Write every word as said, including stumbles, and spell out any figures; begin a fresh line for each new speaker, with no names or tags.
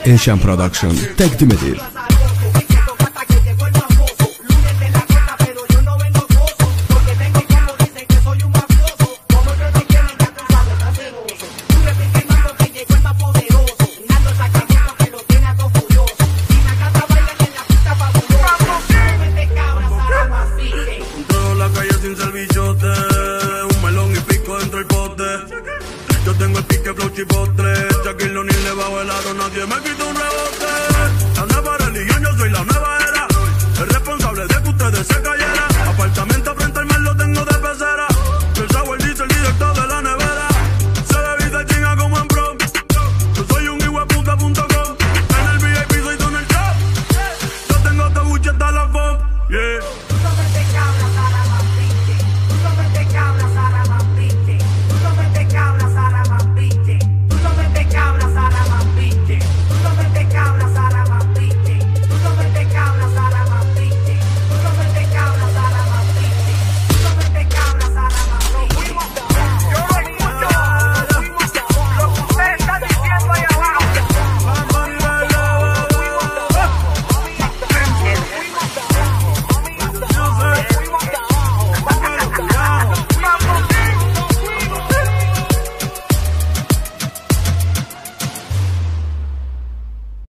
Enşan Production təqdim edir.
Yo tengo el pique, flow, chipotle. Shaquille O'Neal le bajo el aro, nadie me quita un rebote. La nueva religión, yo soy la nueva era. El responsable de que ustedes se callen.